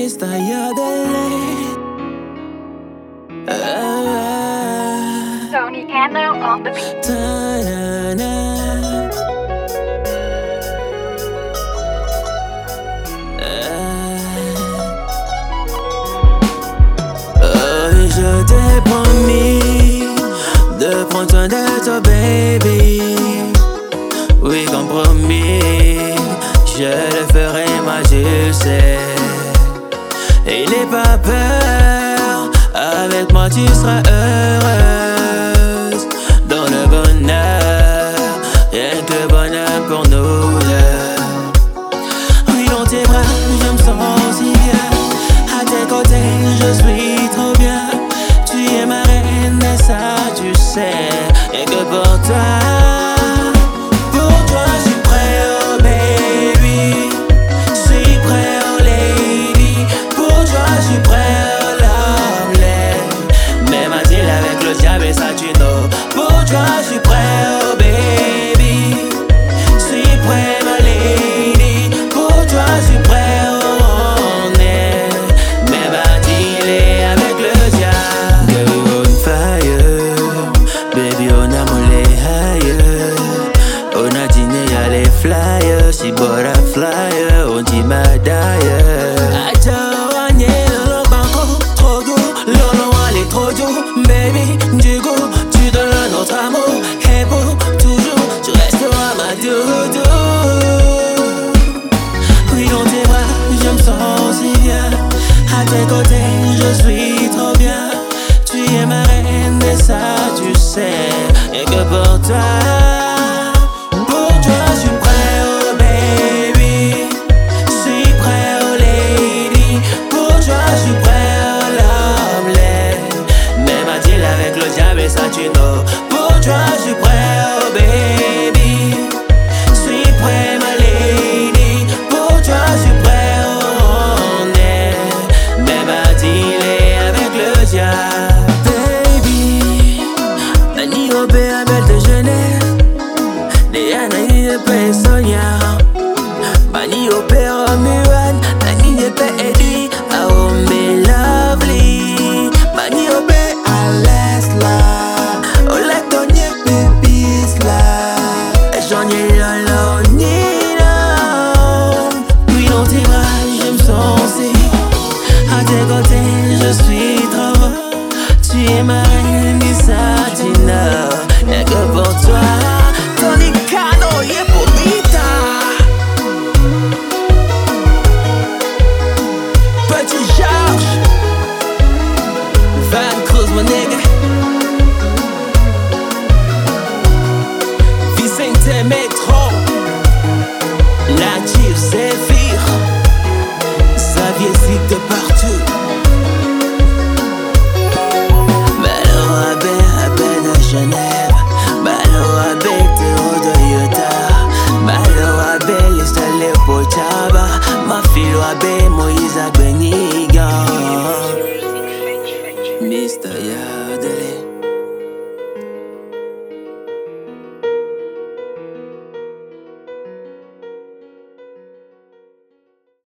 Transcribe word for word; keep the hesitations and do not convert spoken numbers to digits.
Mister Yodeling. Tony Tanner on the beat. Ta-na-na. Oh, je t'ai promis de prendre soin de toi, baby. Oui, comme promis, je le ferai, moi je sais. Et n'aie pas peur, avec moi tu seras heureuse. Dans le bonheur, rien que bonheur pour nous deux. Oui, dans tes bras, je me sens si bien. À tes côtés, je suis trop bien. Tu es ma reine et ça tu sais. Rien que pour toi. Pour toi je suis prêt, oh baby. Je suis prêt, ma lady. Pour toi je suis prêt, oh on est. Mais bâtis-les avec le diable. Girl, we on fire. Baby, on a moulé higher. On a dîné, y'a les flyers. Si bora flyer, on dit ma d'ailleurs. Attends, on est dans le banco. Trop doux, l'on elle est trop doux. Baby, du coup notre amour est beau, toujours, tu resteras ma doudou. Oui, dans tes bras, je me sens si bien. À tes côtés, je suis trop bien. Tu es ma reine et ça tu sais. Et que pour toi, pour toi je suis prêt, oh baby. Je suis prêt, oh lady. Pour toi je suis prêt, oh lovely. Même à deal avec le diable et ça tu know. Pour toi je suis prêt, oh baby. Je suis prêt, ma lady. Pour toi je suis prêt, oh on est. Même à dealer avec le diable. Baby, Nani Obe a belle de jeunesse. Déa Nani de paix Sonia. Mani Obe Romuan. Nani de paix Eddie. A Ombe lovely. Mani Obe a Lesla. À tes côtés, je suis trop beau. Tu es ma reine du Satina. Rien que pour toi, Tony Cano, y'a pour Vita. Petit George, Van Cruz, mon nigga. Vicente Metro.